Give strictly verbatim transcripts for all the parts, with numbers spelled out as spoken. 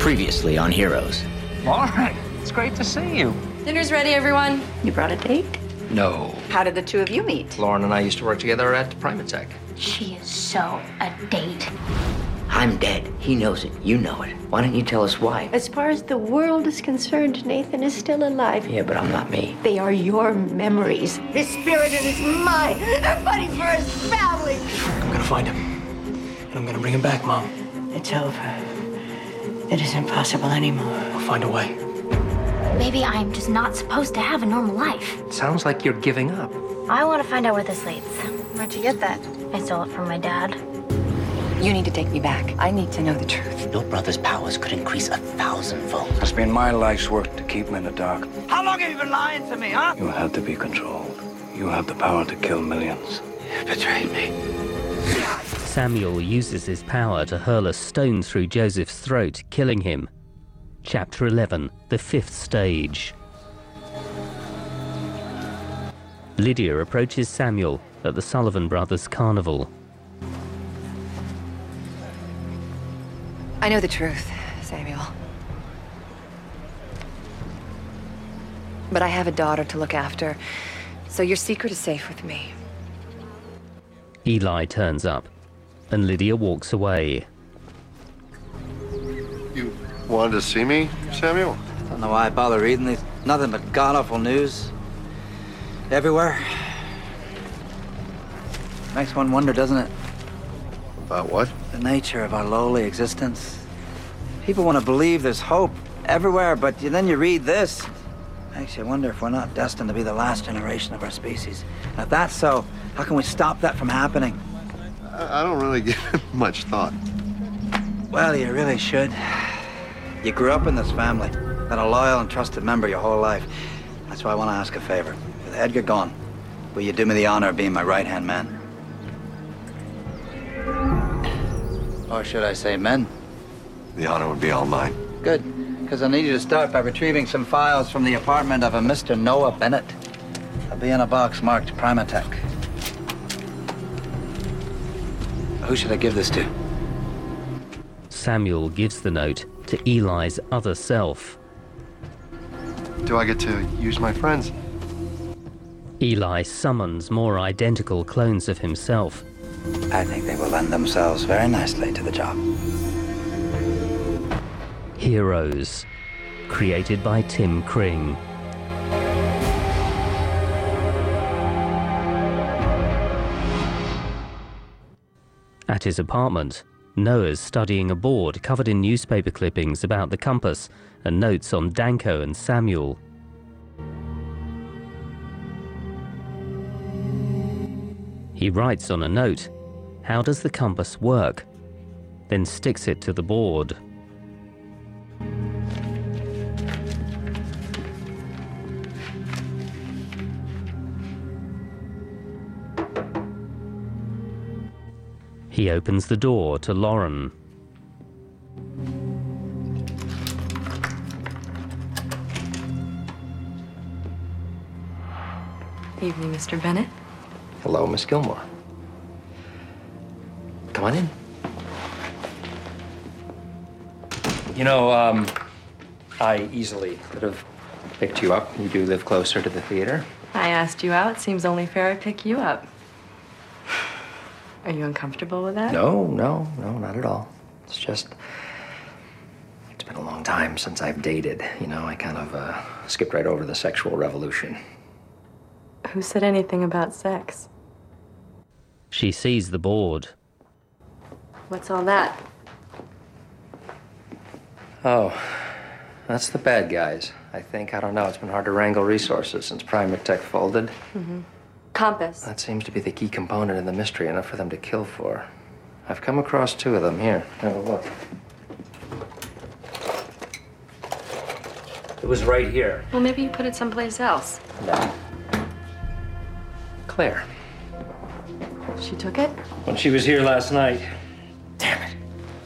Previously on Heroes. Lauren, it's great to see you. Dinner's ready, everyone. You brought a date? No. How did the two of you meet? Lauren and I used to work together at Primatech. She is so a date. I'm dead. He knows it. You know it. Why don't you tell us why? As far as the world is concerned, Nathan is still alive. Yeah, but I'm not me. They are your memories. His spirit and his mind. They're fighting for his family. I'm gonna find him. And I'm gonna bring him back, Mom. It's over. It isn't possible anymore. We'll find a way. Maybe I'm just not supposed to have a normal life. It sounds like you're giving up. I want to find out where this leads. Where'd you get that? I stole it from my dad. You need to take me back. I need to know the truth. Your brother's powers could increase a thousandfold. It's been my life's work to keep him in the dark. How long have you been lying to me, huh? You have to be controlled. You have the power to kill millions. You betrayed me. Samuel uses his power to hurl a stone through Joseph's throat, killing him. Chapter eleven, the fifth stage. Lydia approaches Samuel at the Sullivan Brothers carnival. I know the truth, Samuel. But I have a daughter to look after, so your secret is safe with me. Eli turns up, and Lydia walks away. You wanted to see me, Samuel? Don't know why I bother reading these. Nothing but god-awful news. Everywhere. Makes one wonder, doesn't it? About what? The nature of our lowly existence. People want to believe there's hope everywhere, but then you read this. Makes you wonder if we're not destined to be the last generation of our species. And if that's so, how can we stop that from happening? I, I don't really give it much thought. Well, you really should. You grew up in this family, been a loyal and trusted member your whole life. That's why I want to ask a favor. With Edgar gone, will you do me the honor of being my right-hand man? Or should I say men? The honor would be all mine. Good, because I need you to start by retrieving some files from the apartment of a Mister Noah Bennett. They'll be in a box marked Primatech. Who should I give this to? Samuel gives the note to Eli's other self. Do I get to use my friends? Eli summons more identical clones of himself. I think they will lend themselves very nicely to the job. Heroes, created by Tim Kring. At his apartment, Noah's studying a board covered in newspaper clippings about the compass and notes on Danko and Samuel. He writes on a note, "How does the compass work?" Then sticks it to the board. He opens the door to Lauren. Evening, Mister Bennett. Hello, Miss Gilmore. Come on in. You know, um, I easily could have picked you up. You do live closer to the theater. I asked you out. Seems only fair I pick you up. Are you uncomfortable with that? No, no, no, not at all. It's just, it's been a long time since I've dated. You know, I kind of uh, skipped right over the sexual revolution. Who said anything about sex? She sees the board. What's all that? Oh, that's the bad guys, I think. I don't know. It's been hard to wrangle resources since Primatech folded. Mm-hmm. Compass. That seems to be the key component in the mystery, enough for them to kill for. I've come across two of them. Here, have a look. It was right here. Well, maybe you put it someplace else. No. Claire. She took it? When she was here last night. Damn it.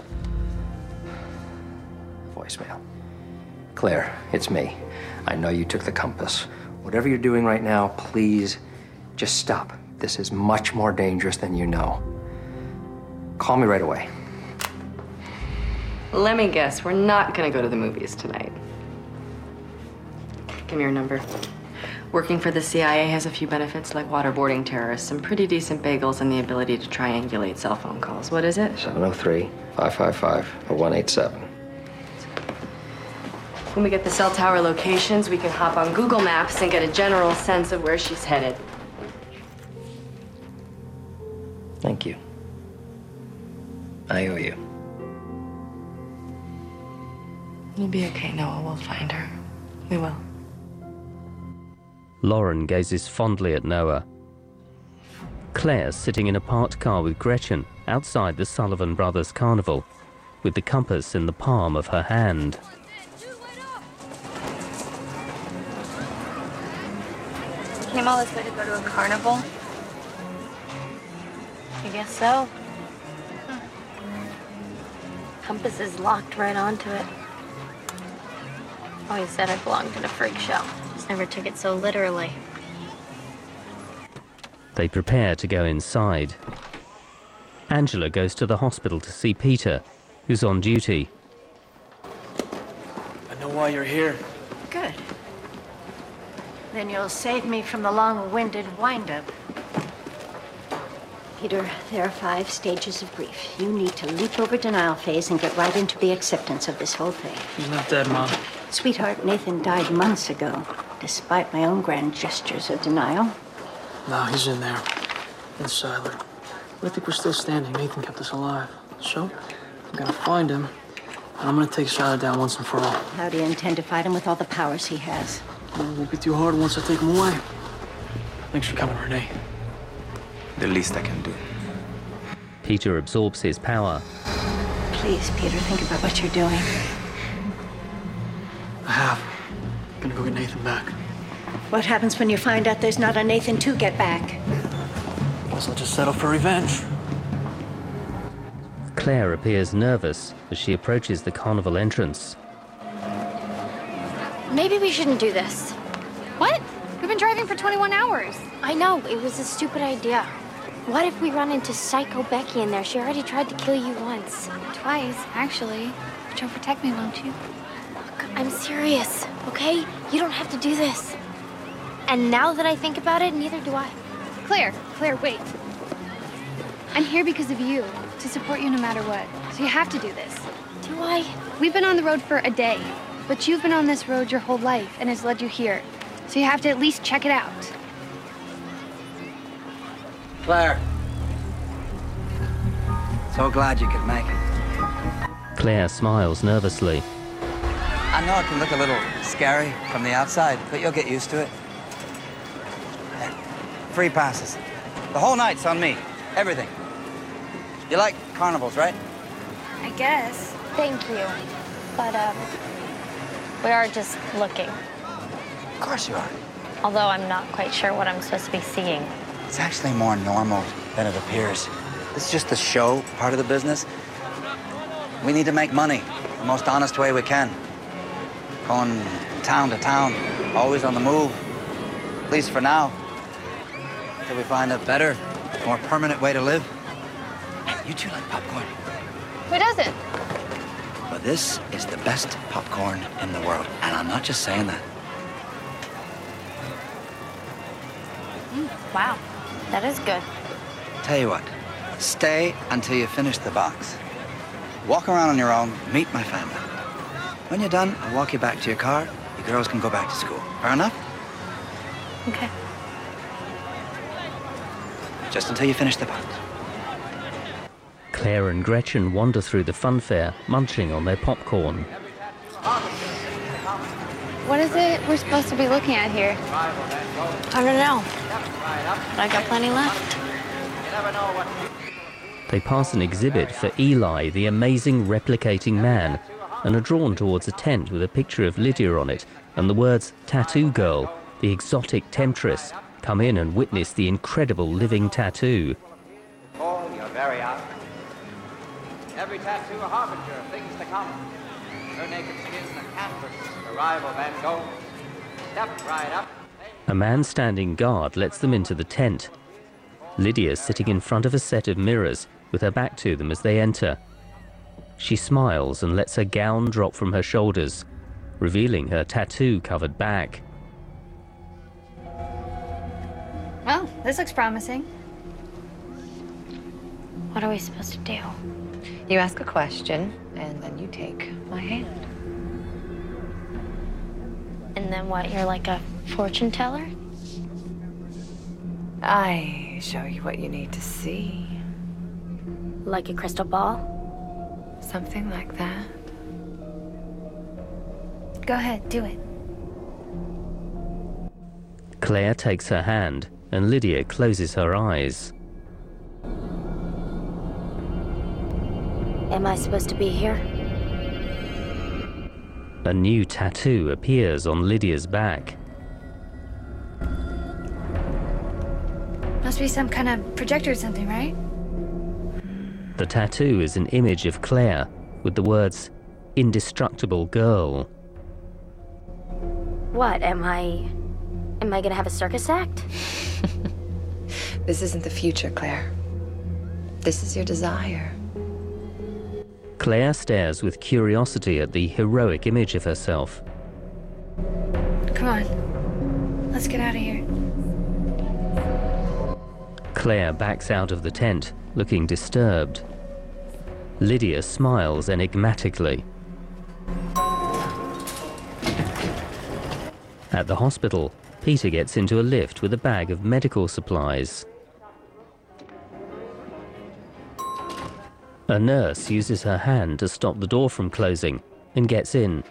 Voicemail. Claire, it's me. I know you took the compass. Whatever you're doing right now, please just stop. This is much more dangerous than you know. Call me right away. Let me guess, we're not gonna go to the movies tonight. Give me your number. Working for the C I A has a few benefits like waterboarding terrorists, some pretty decent bagels, and the ability to triangulate cell phone calls. What is it? seven oh three, five five five, one eight seven. When we get the cell tower locations, we can hop on Google Maps and get a general sense of where she's headed. Thank you. I owe you. You'll be okay, Noah. We'll find her. We will. Lauren gazes fondly at Noah. Claire's sitting in a parked car with Gretchen outside the Sullivan Brothers Carnival, with the compass in the palm of her hand. Came all this way to go to a carnival? I guess so. Huh. Compass is locked right onto it. Always said I belonged in a freak show. Just never took it so literally. They prepare to go inside. Angela goes to the hospital to see Peter, who's on duty. I know why you're here. Good. Then you'll save me from the long-winded wind-up. Peter, there are five stages of grief. You need to leap over denial phase and get right into the acceptance of this whole thing. He's not dead, Mom. Sweetheart, Nathan died months ago, despite my own grand gestures of denial. No, he's in there. In Siler. But I think we're still standing. Nathan kept us alive. So, I'm gonna find him, and I'm gonna take Siler down once and for all. How do you intend to fight him with all the powers he has? Well, it won't be too hard once I take him away. Thanks for coming, Renee. The least I can do. Peter absorbs his power. Please, Peter, think about what you're doing. I have. I'm gonna go get Nathan back. What happens when you find out there's not a Nathan to get back? Guess I'll just settle for revenge. Claire appears nervous as she approaches the carnival entrance. Maybe we shouldn't do this. What? We've been driving for twenty-one hours. I know, it was a stupid idea. What if we run into Psycho Becky in there? She already tried to kill you once. Twice, actually. But you'll protect me, won't you? Look, I'm serious, okay? You don't have to do this. And now that I think about it, neither do I. Claire, Claire, wait. I'm here because of you, to support you no matter what. So you have to do this. Do I? We've been on the road for a day, but you've been on this road your whole life, and it's led you here. So you have to at least check it out. Claire. So glad you could make it. Claire smiles nervously. I know it can look a little scary from the outside, but you'll get used to it. Hey, free passes. The whole night's on me. Everything. You like carnivals, right? I guess. Thank you. But, um, we are just looking. Of course you are. Although I'm not quite sure what I'm supposed to be seeing. It's actually more normal than it appears. It's just the show part of the business. We need to make money the most honest way we can. Going town to town, always on the move. At least for now. Till we find a better, more permanent way to live. Hey, you two like popcorn? Who doesn't? But this is the best popcorn in the world, and I'm not just saying that. Mm, wow, that is good. Tell you what, stay until you finish the box. Walk around on your own, meet my family. When you're done, I'll walk you back to your car. You girls can go back to school. Fair enough? Okay. Just until you finish the box. Claire and Gretchen wander through the funfair, munching on their popcorn. What is it we're supposed to be looking at here? I don't know. But I got plenty left. They pass an exhibit for Eli, the amazing replicating man, and are drawn towards a tent with a picture of Lydia on it and the words Tattoo Girl, the exotic temptress. Come in and witness the incredible living tattoo. Oh, you're very out. Every tattoo a harbinger of things to come. Her naked skin a canvas, the rival Van Gogh. Step right up. A man standing guard lets them into the tent. Lydia's sitting in front of a set of mirrors with her back to them as they enter. She smiles and lets her gown drop from her shoulders, revealing her tattoo-covered back. Well, this looks promising. What are we supposed to do? You ask a question, and then you take my hand. And then what, you're like a fortune teller? I show you what you need to see. Like a crystal ball? Something like that. Go ahead, do it. Claire takes her hand, and Lydia closes her eyes. Am I supposed to be here? A new tattoo appears on Lydia's back. Must be some kind of projector or something, right? The tattoo is an image of Claire with the words, "Indestructible Girl." What, am I... Am I gonna have a circus act? This isn't the future, Claire. This is your desire. Claire stares with curiosity at the heroic image of herself. Come on. Let's get out of here. Claire backs out of the tent, looking disturbed. Lydia smiles enigmatically. At the hospital, Peter gets into a lift with a bag of medical supplies. A nurse uses her hand to stop the door from closing and gets in.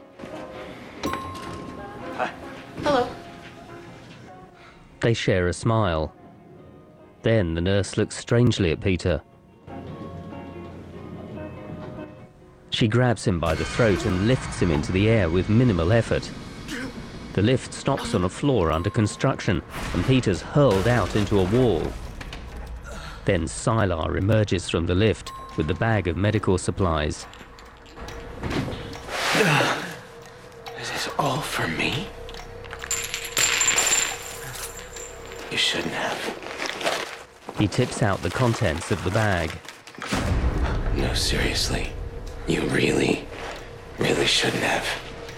Hi. Hello. They share a smile. Then the nurse looks strangely at Peter. She grabs him by the throat and lifts him into the air with minimal effort. The lift stops on a floor under construction, and Peter's hurled out into a wall. Then Sylar emerges from the lift with the bag of medical supplies. Is this all for me? You shouldn't have. He tips out the contents of the bag. No, seriously. You really, really shouldn't have.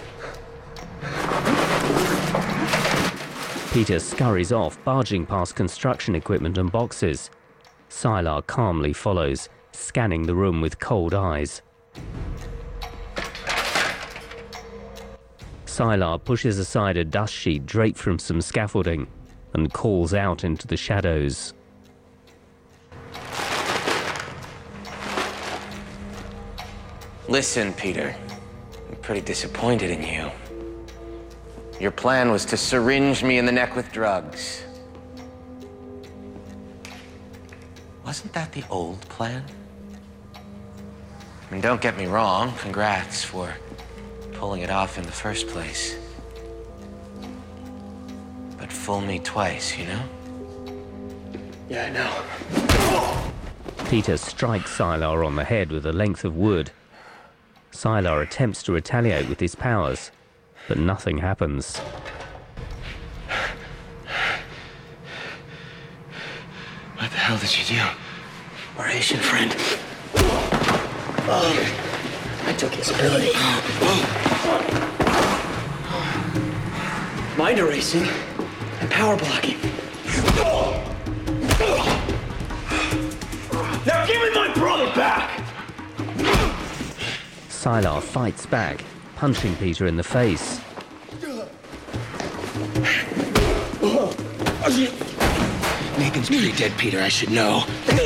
Peter scurries off, barging past construction equipment and boxes. Sylar calmly follows, scanning the room with cold eyes. Sylar pushes aside a dust sheet draped from some scaffolding and calls out into the shadows. Listen, Peter. I'm pretty disappointed in you. Your plan was to syringe me in the neck with drugs. Wasn't that the old plan? I mean, don't get me wrong, congrats for pulling it off in the first place. But fool me twice, you know? Yeah, I know. Peter strikes Sylar on the head with a length of wood. Sylar attempts to retaliate with his powers, but nothing happens. What the hell did you do? Our Asian friend. Oh, I took his ability. Mind erasing and power blocking. Now give me my brother back! Sylar fights back, punching Peter in the face. Nathan's pretty dead, Peter, I should know.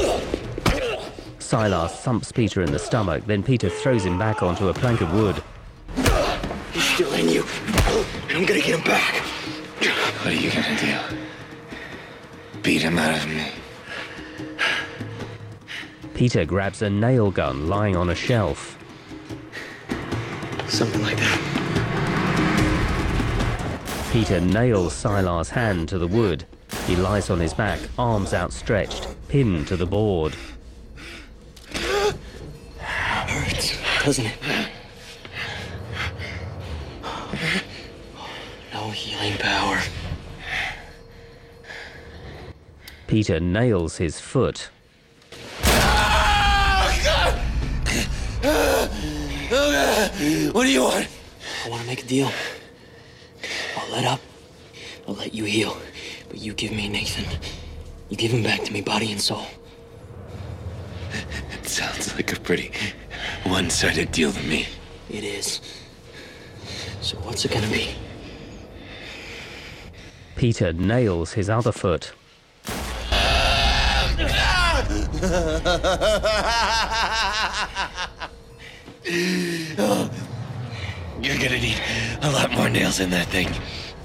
Sylar thumps Peter in the stomach, then Peter throws him back onto a plank of wood. He's still in you, and I'm gonna get him back. What are you gonna do? Beat him out of me? Peter grabs a nail gun lying on a shelf. Something like that. Peter nails Sylar's hand to the wood. He lies on his back, arms outstretched, pinned to the board. Hurts, doesn't it? No healing power. Peter nails his foot. What do you want? I want to make a deal. I'll let up. I'll let you heal. But you give me Nathan. You give him back to me, body and soul. It sounds like a pretty one-sided deal to me. It is. So what's it gonna be? Peter nails his other foot. Oh, you're gonna need a lot more nails in that thing.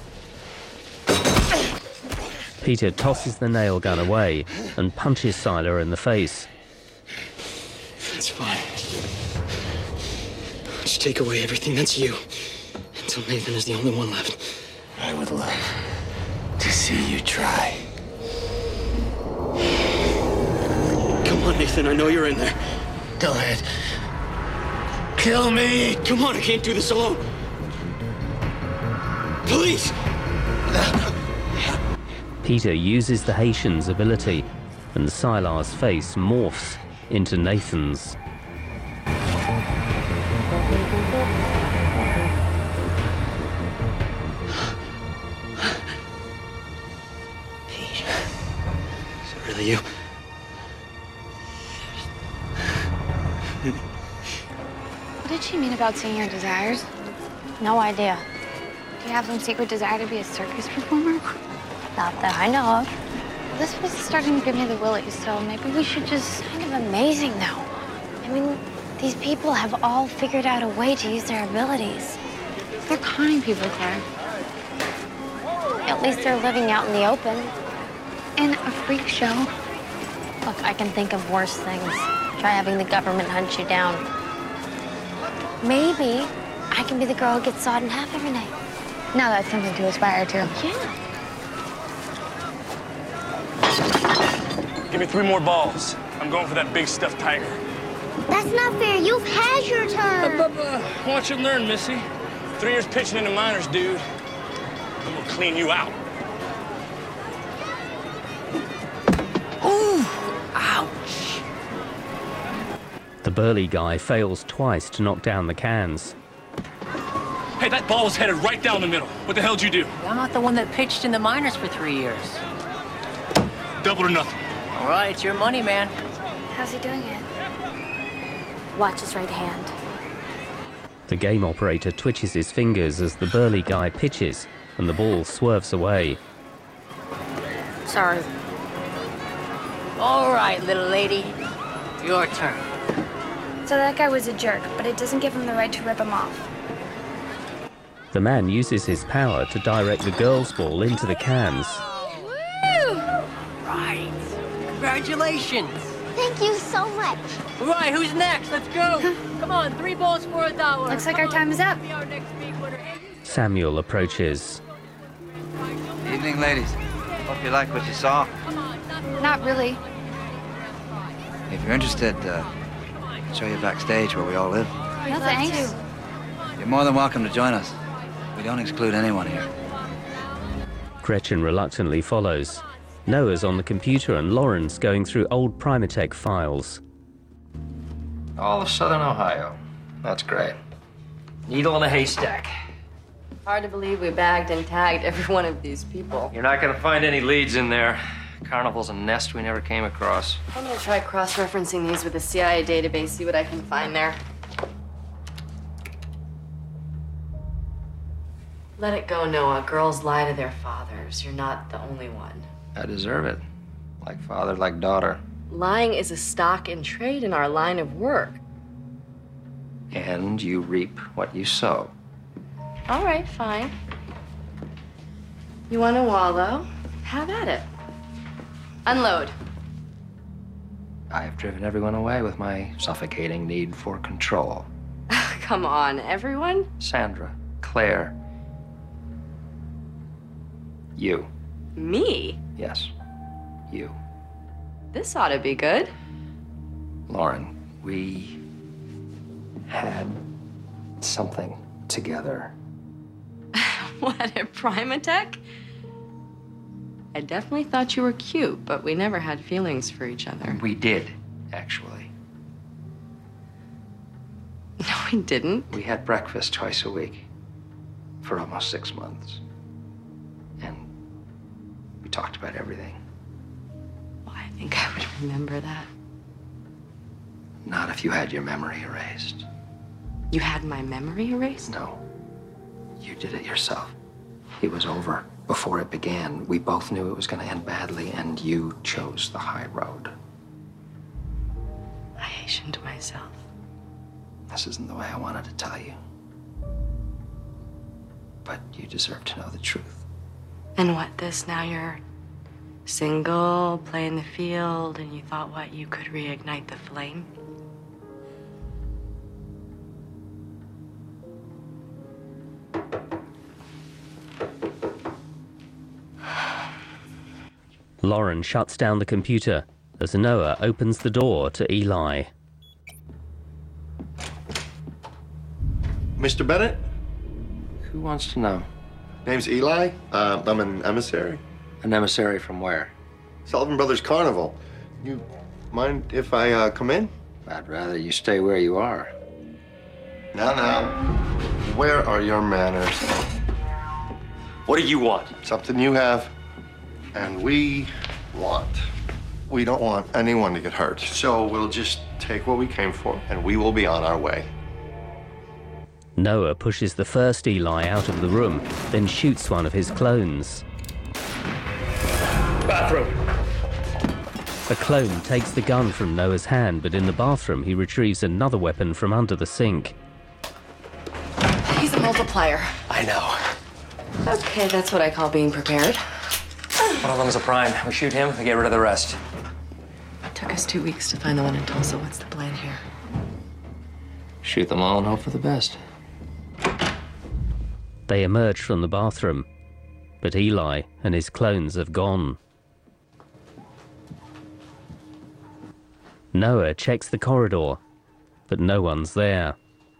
Peter tosses the nail gun away and punches Siler in the face. It's fine. Just take away everything that's you until Nathan is the only one left. I would love to see you try. Come on, Nathan, I know you're in there. Go ahead. Kill me! Come on, I can't do this alone. Please! Peter uses the Haitian's ability, and Sylar's face morphs into Nathan's. Pete. Is it really you? What did she mean about seeing your desires? No idea. Do you have some secret desire to be a circus performer? Not that I know of. Well, this place is starting to give me the willies, so maybe we should just... Kind of amazing, though. I mean, these people have all figured out a way to use their abilities. They're conning people, Claire. At least they're living out in the open. In a freak show. Look, I can think of worse things. Try having the government hunt you down. Maybe I can be the girl who gets sawed in half every night. Now that's something to aspire to. Yeah. Give me three more balls. I'm going for that big stuffed tiger. That's not fair. You've had your turn. Uh, uh, uh, watch and learn, Missy. Three years pitching in the minors, dude. I'm gonna clean you out. Ooh! Ouch! The burly guy fails twice to knock down the cans. Hey, that ball was headed right down the middle. What the hell did you do? I'm not the one that pitched in the minors for three years. Double or nothing. All right, it's your money, man. How's he doing it? Watch his right hand. The game operator twitches his fingers as the burly guy pitches, and the ball swerves away. Sorry. All right, little lady. Your turn. So that guy was a jerk, but it doesn't give him the right to rip him off. The man uses his power to direct the girl's ball into the cans. Right. Congratulations. Thank you so much. All right, who's next? Let's go. Come on, three balls for a dollar. Looks like our time is up. Samuel approaches. Evening, ladies. Hope you like what you saw. Not really. If you're interested, uh, I'll show you backstage where we all live. No thanks. You're more than welcome to join us. We don't exclude anyone here. Gretchen reluctantly follows. Noah's on the computer and Lauren's going through old Primatech files. All of Southern Ohio. That's great. Needle in a haystack. Hard to believe we bagged and tagged every one of these people. You're not gonna find any leads in there. Carnival's a nest we never came across. I'm gonna try cross-referencing these with the C I A database, see what I can find there. Let it go, Noah. Girls lie to their fathers. You're not the only one. I deserve it. Like father, like daughter. Lying is a stock in trade in our line of work. And you reap what you sow. All right, fine. You want to wallow? Have at it. Unload. I have driven everyone away with my suffocating need for control. Come on, everyone? Sandra, Claire, you. Me? Yes, you. This ought to be good. Lauren, we had something together. What, at Primatech? I definitely thought you were cute, but we never had feelings for each other. We did, actually. No, we didn't. We had breakfast twice a week for almost six months. And we talked about everything. Well, I think I would remember that. Not if you had your memory erased. You had my memory erased? No. You did it yourself. It was over before it began. We both knew it was going to end badly, and you chose the high road. I hastened myself. This isn't the way I wanted to tell you. But you deserve to know the truth. And what, this now you're single, playing the field, and you thought, what, you could reignite the flame? Lauren shuts down the computer as Noah opens the door to Eli. Mister Bennett? Who wants to know? Name's Eli. Uh, I'm an emissary. An emissary from where? Sullivan Brothers Carnival. You mind if I uh, come in? I'd rather you stay where you are. Now, now. Where are your manners? What do you want? Something you have, and we want. We don't want anyone to get hurt. So we'll just take what we came for, and we will be on our way. Noah pushes the first Eli out of the room, then shoots one of his clones. Bathroom. A clone takes the gun from Noah's hand, but in the bathroom he retrieves another weapon from under the sink. He's a multiplier. I know. Okay, that's what I call being prepared. One of them's a prime. We shoot him, we get rid of the rest. It took us two weeks to find the one in Tulsa. What's the plan here? Shoot them all and hope for the best. They emerge from the bathroom, but Eli and his clones have gone. Noah checks the corridor, but no one's there.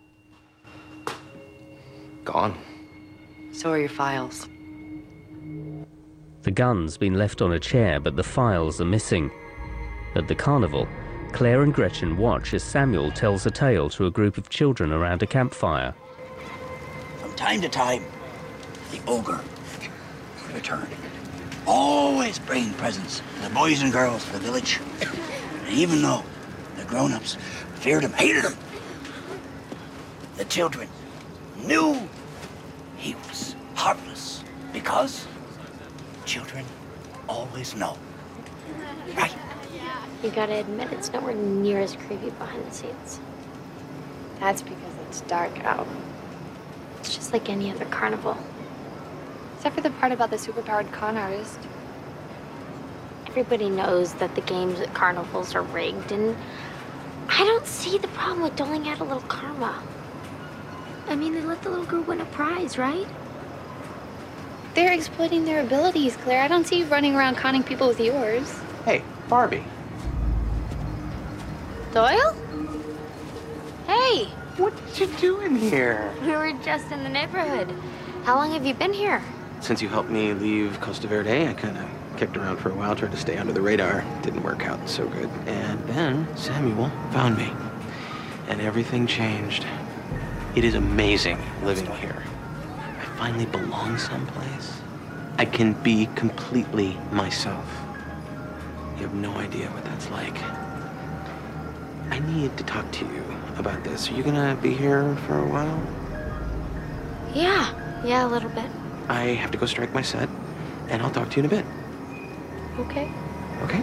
Gone. So are your files. The gun's been left on a chair, but the files are missing. At the carnival, Claire and Gretchen watch as Samuel tells a tale to a group of children around a campfire. From time to time, the ogre would return, always bringing presents to the boys and girls of the village. And even though the grown-ups feared him, hated him, the children knew he was harmless because children always know. Right? You gotta admit, it's nowhere near as creepy behind the scenes. That's because it's dark out. It's just like any other carnival. Except for the part about the superpowered con artist. Everybody knows that the games at carnivals are rigged, and I don't see the problem with doling out a little karma. I mean, they let the little girl win a prize, right? They're exploiting their abilities, Claire. I don't see you running around conning people with yours. Hey, Barbie. Doyle? Hey! What you doing here? We were just in the neighborhood. How long have you been here? Since you helped me leave Costa Verde, I kind of kicked around for a while, tried to stay under the radar. Didn't work out so good. And then Samuel found me, and everything changed. It is amazing living here. I finally belong someplace. I can be completely myself. You have no idea what that's like. I need to talk to you about this. Are you gonna be here for a while? Yeah, yeah, a little bit. I have to go strike my set, and I'll talk to you in a bit. Okay. Okay?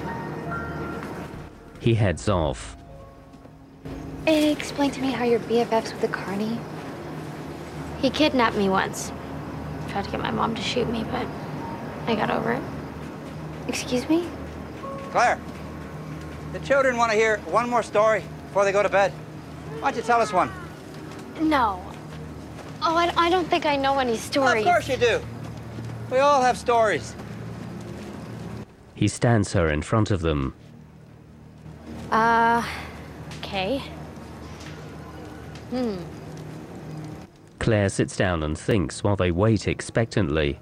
He heads off. Explain to me how you're B F Fs with the carny. He kidnapped me once. Tried to get my mom to shoot me, but I got over it. Excuse me? Claire, the children want to hear one more story before they go to bed. Why don't you tell us one? No. Oh, I, I don't think I know any stories. Of course you do. We all have stories. He stands her in front of them. Uh, okay. Hmm. Claire sits down and thinks while they wait expectantly.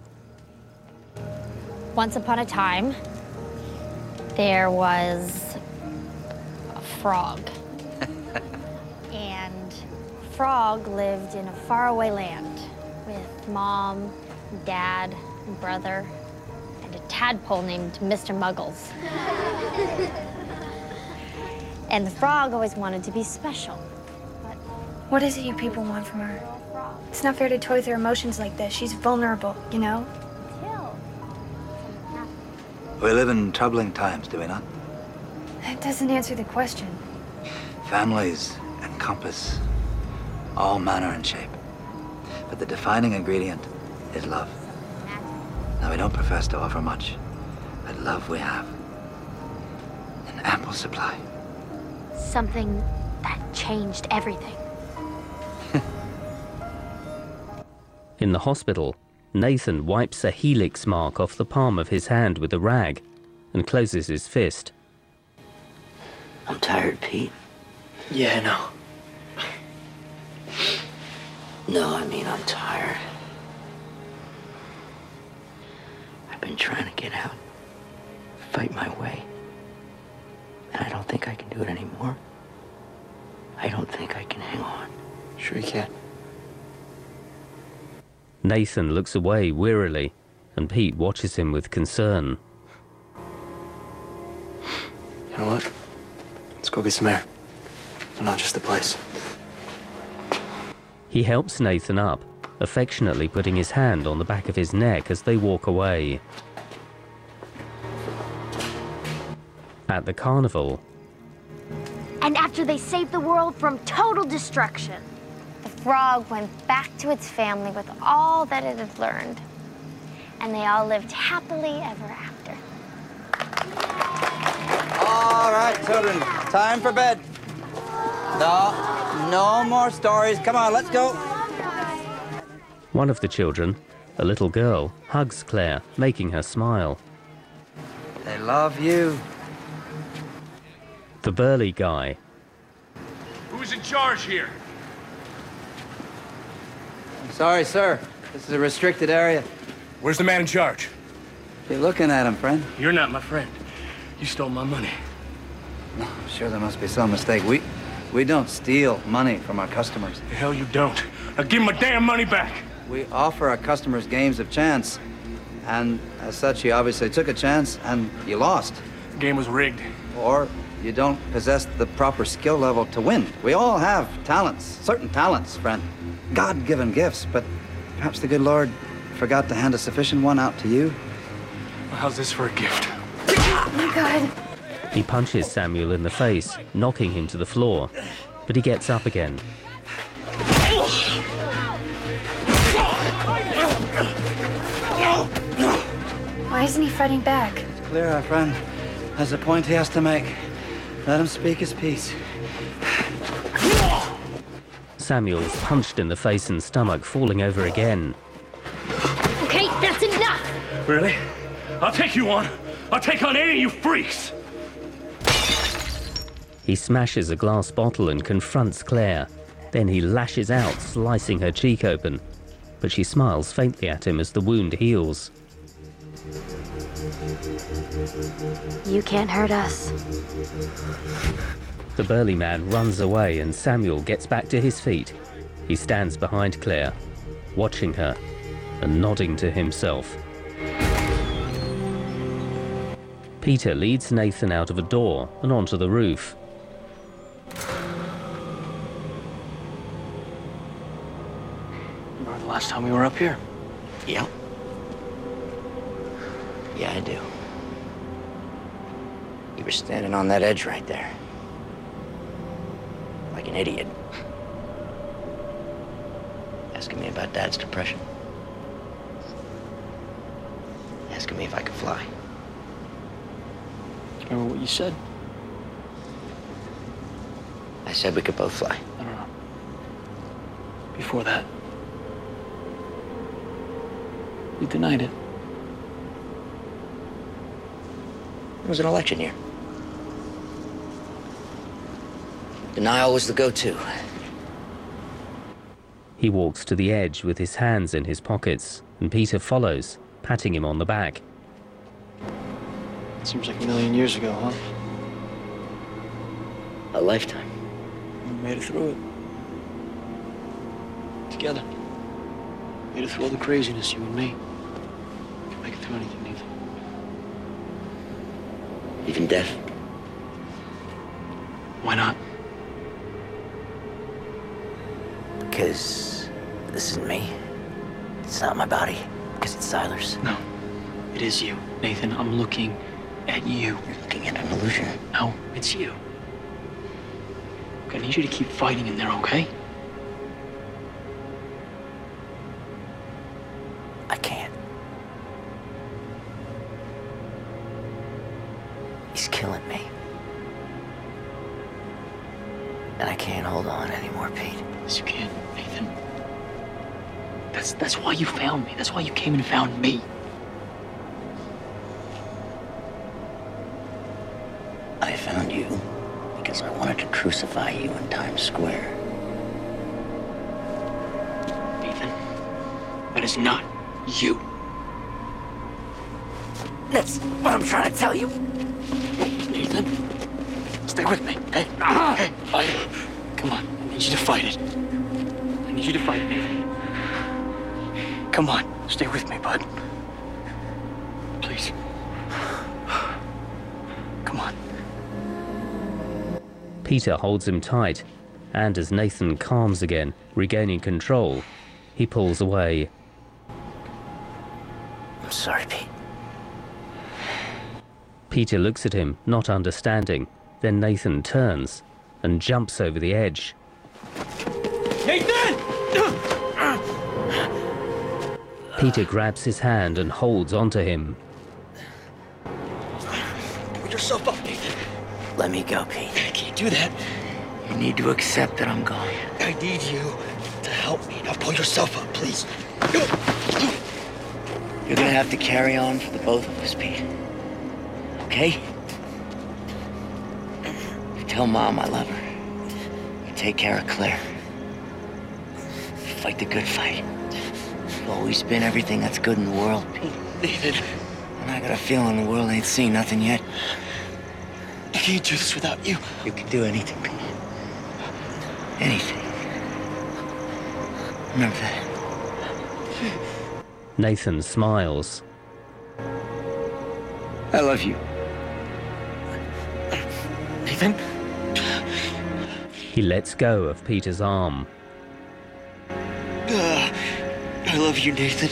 Once upon a time, there was a frog. And frog lived in a faraway land with mom, dad, brother, and a tadpole named Mister Muggles. And the frog always wanted to be special. What is it you people want from her? It's not fair to toy with her emotions like this. She's vulnerable, you know? We live in troubling times, do we not? That doesn't answer the question. Families encompass all manner and shape. But the defining ingredient is love. Now, we don't profess to offer much, but love we have. In ample supply. Something that changed everything. In the hospital, Nathan wipes a helix mark off the palm of his hand with a rag and closes his fist. I'm tired, Pete. Yeah, no. No, I mean, I'm tired. I've been trying to get out, fight my way. And I don't think I can do it anymore. I don't think I can hang on. Sure you can. Nathan looks away wearily, and Pete watches him with concern. You know what? Let's go get some air. And not just the place. He helps Nathan up, affectionately putting his hand on the back of his neck as they walk away. At the carnival. And after they saved the world from total destruction, the frog went back to its family with all that it had learned. And they all lived happily ever after. All right, children, time for bed. No, no more stories. Come on, let's go. One of the children, a little girl, hugs Claire, making her smile. They love you. The burly guy. Who's in charge here? I'm sorry, sir. This is a restricted area. Where's the man in charge? You're looking at him, friend. You're not my friend. You stole my money. I'm sure there must be some mistake. We, we don't steal money from our customers. The hell you don't. Now give my damn money back. We offer our customers games of chance. And as such, you obviously took a chance and you lost. The game was rigged. Or you don't possess the proper skill level to win. We all have talents, certain talents, friend. God-given gifts, but perhaps the good Lord forgot to hand a sufficient one out to you. Well, how's this for a gift? Oh my God. He punches Samuel in the face, knocking him to the floor, but he gets up again. Why isn't he fighting back? It's clear our friend has a point he has to make. Let him speak his piece. Samuel's punched in the face and stomach, falling over again. Okay, that's enough! Really? I'll take you on. I'll take on any of you freaks. He smashes a glass bottle and confronts Claire. Then he lashes out, slicing her cheek open. But she smiles faintly at him as the wound heals. You can't hurt us. The burly man runs away and Samuel gets back to his feet. He stands behind Claire, watching her and nodding to himself. Peter leads Nathan out of a door and onto the roof. Remember the last time we were up here? Yeah. Yeah, I do. You were standing on that edge right there. Like an idiot. Asking me about Dad's depression. Asking me if I could fly. Remember what you said? I said we could both fly. I don't know. Before that, you denied it. It was an election year. Denial was the go-to. He walks to the edge with his hands in his pockets, and Peter follows, patting him on the back. It seems like a million years ago, huh? A lifetime. We made it through it. together. Made it through all the craziness, you and me. We can make it through anything, Nathan. Even death? Why not? Because this isn't me. It's not my body. Because it's Siler's. No. It is you, Nathan. I'm looking at you. You're looking at an illusion. No, it's you. I need you to keep fighting in there, okay? I can't. He's killing me. And I can't hold on anymore, Pete. Yes, you can, Nathan. That's, that's why you found me. That's why you came and found me. I found you because I wanted to crucify you in Times Square. Nathan, that is not you. That's what I'm trying to tell you. Nathan, stay with me, hey? Hey, fight it. Come on, I need you to fight it. I need you to fight it, Nathan. Come on, stay with me, bud. Please. Come on. Peter holds him tight, and as Nathan calms again, regaining control, he pulls away. I'm sorry, Pete. Peter looks at him, not understanding. Then Nathan turns and jumps over the edge. Nathan! Peter grabs his hand and holds onto him. Pull yourself up, Nathan. Let me go, Pete. I can't do that. You need to accept that I'm going. I need you to help me. Now pull yourself up, please. You're gonna have to carry on for the both of us, Pete. Okay? You tell Mom I love her. You take care of Claire. You fight the good fight. You've always been everything that's good in the world, Pete. Nathan. And I got a feeling the world ain't seen nothing yet. I can't do this without you. You can do anything, Pete. Anything. Remember that. Nathan smiles. I love you. Nathan? He lets go of Peter's arm. Uh, I love you, Nathan.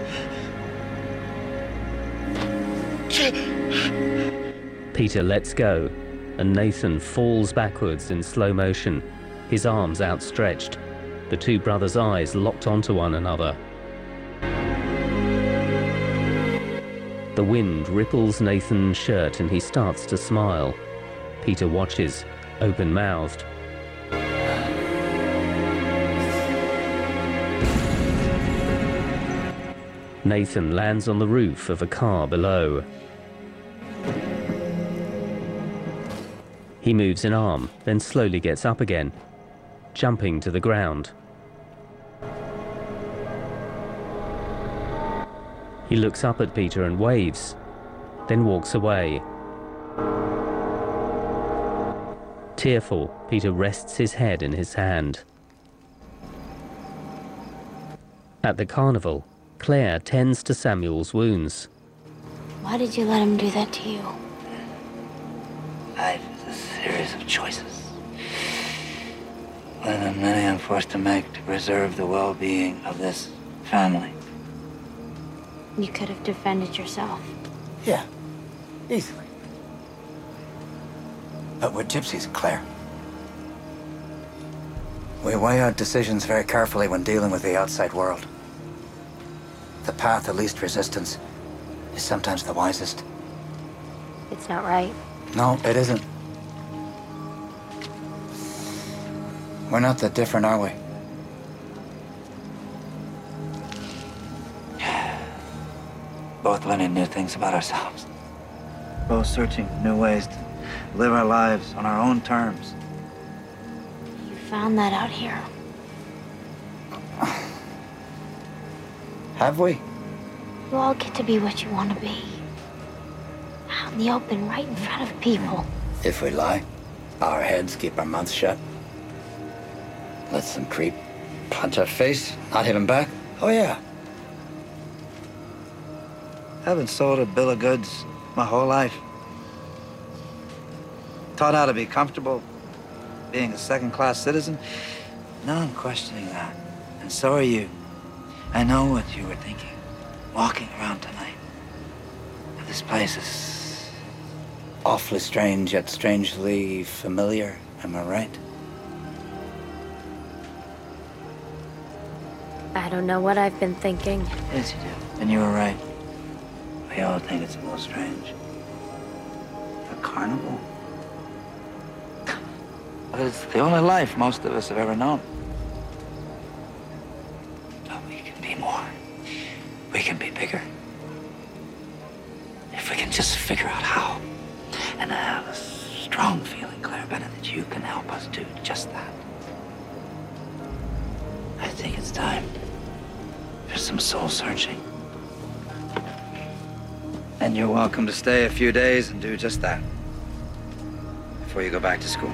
Peter lets go, and Nathan falls backwards in slow motion, his arms outstretched, the two brothers' eyes locked onto one another. The wind ripples Nathan's shirt and he starts to smile. Peter watches, open-mouthed. Nathan lands on the roof of a car below. He moves an arm, then slowly gets up again, jumping to the ground. He looks up at Peter and waves, then walks away. Tearful, Peter rests his head in his hand. At the carnival, Claire tends to Samuel's wounds. Why did you let him do that to you? Life is a series of choices. One of the many I'm forced to make to preserve the well-being of this family. You could have defended yourself. Yeah, easily. But we're gypsies, Claire. We weigh out decisions very carefully when dealing with the outside world. The path of least resistance is sometimes the wisest. It's not right. No, it isn't. We're not that different, are we? Both learning new things about ourselves. Both searching new ways to live our lives on our own terms. You found that out here. Have we? You all get to be what you want to be. Out in the open, right in front of people. If we lie, our heads keep our mouths shut. Let them creep, Punch her face, not hit him back? Oh, yeah. Haven't sold a bill of goods my whole life. Taught how to be comfortable being a second-class citizen. Now I'm questioning that. And so are you. I know what you were thinking, walking around tonight. This place is awfully strange, yet strangely familiar. Am I right? I don't know what I've been thinking. Yes, you do. And you were right. We all think it's a little strange. A carnival? But it's the only life most of us have ever known. But we can be more. We can be bigger. If we can just figure out how. And I have a strong feeling, Claire Bennett, that you can help us do just that. I think it's time for some soul searching. And you're welcome to stay a few days and do just that before you go back to school.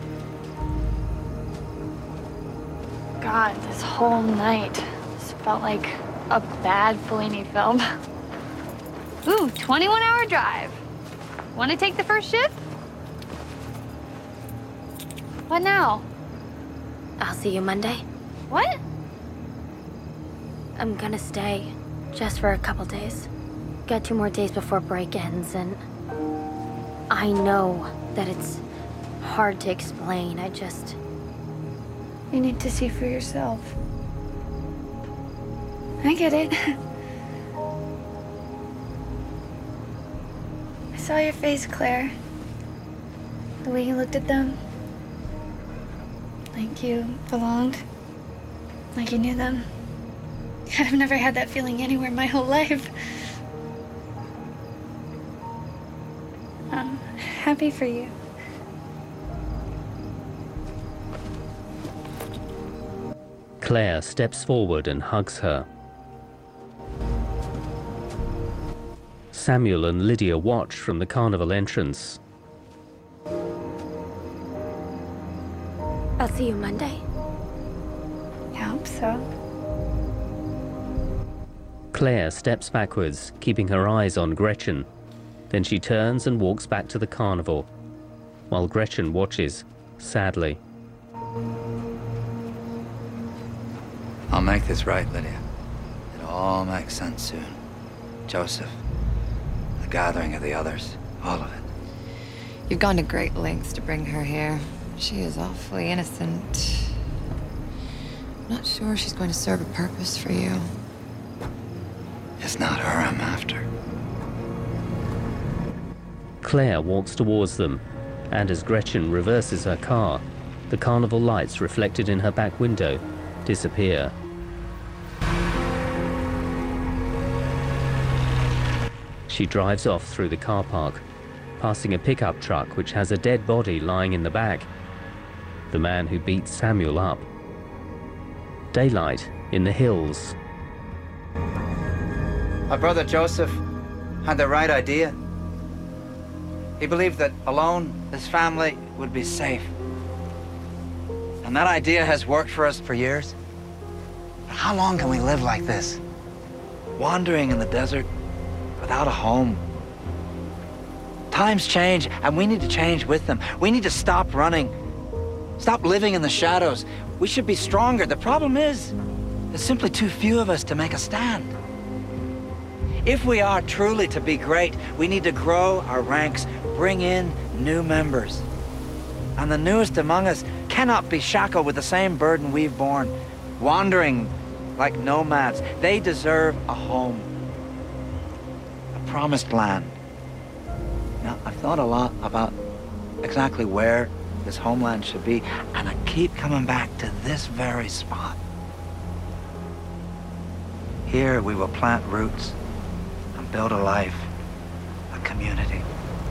God, this whole night just felt like a bad Fellini film. Ooh, twenty-one hour drive. Want to take the first shift? What now? I'll see you Monday. What? I'm gonna stay, just for a couple days. Got two more days before break ends, and I know that it's hard to explain. I just... You need to see for yourself. I get it. I saw your face, Claire. The way you looked at them. Like you belonged. Like you knew them. I've never had that feeling anywhere in my whole life. I'm happy for you. Claire steps forward and hugs her. Samuel and Lydia watch from the carnival entrance. I'll see you Monday. I hope so. Claire steps backwards, keeping her eyes on Gretchen. Then she turns and walks back to the carnival, while Gretchen watches, sadly. I'll make this right, Lydia. It'll all make sense soon. Joseph, the gathering of the others, all of it. You've gone to great lengths to bring her here. She is awfully innocent. I'm not sure she's going to serve a purpose for you. It's not her I'm after. Claire walks towards them, and as Gretchen reverses her car, the carnival lights reflected in her back window disappear. She drives off through the car park, passing a pickup truck which has a dead body lying in the back. The man who beat Samuel up. Daylight in the hills. My brother Joseph had the right idea. He believed that alone, his family would be safe. And that idea has worked for us for years. But how long can we live like this? Wandering in the desert without a home. Times change, and we need to change with them. We need to stop running. Stop living in the shadows. We should be stronger. The problem is, there's simply too few of us to make a stand. If we are truly to be great, we need to grow our ranks, bring in new members. And the newest among us cannot be shackled with the same burden we've borne, wandering like nomads. They deserve a home, a promised land. Now, I've thought a lot about exactly where this homeland should be, and I keep coming back to this very spot. Here we will plant roots and build a life, a community.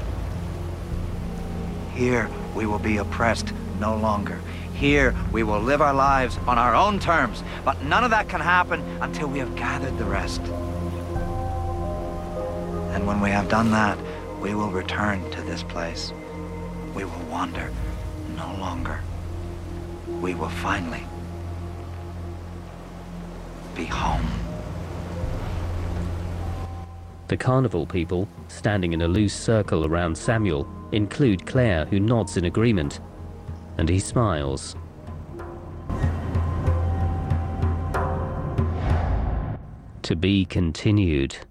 Here we will be oppressed no longer. Here we will live our lives on our own terms, but none of that can happen until we have gathered the rest. And when we have done that, we will return to this place. We will wander no longer. We will finally be home. The carnival people, standing in a loose circle around Samuel, include Claire, who nods in agreement, and he smiles. To be continued.